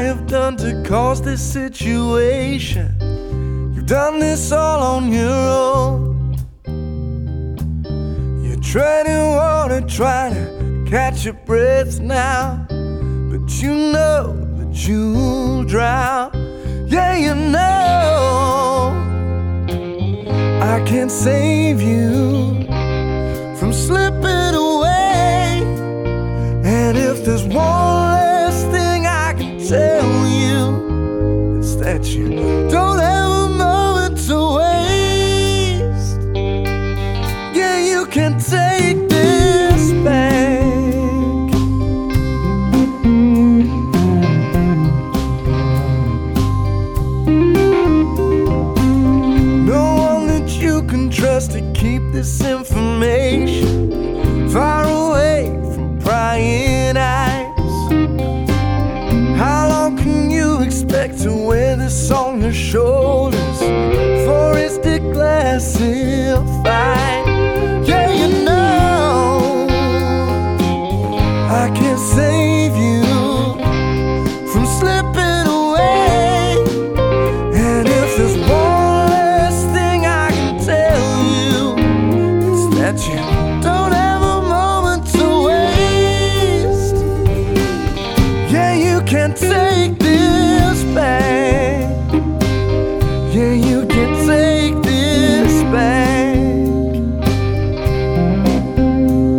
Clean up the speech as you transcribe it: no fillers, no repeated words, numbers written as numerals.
have done to cause this situation? You've done this all on your own. You're treading water, trying to catch your breath now, but you know that you'll drown. Yeah, you know I can't save you from slipping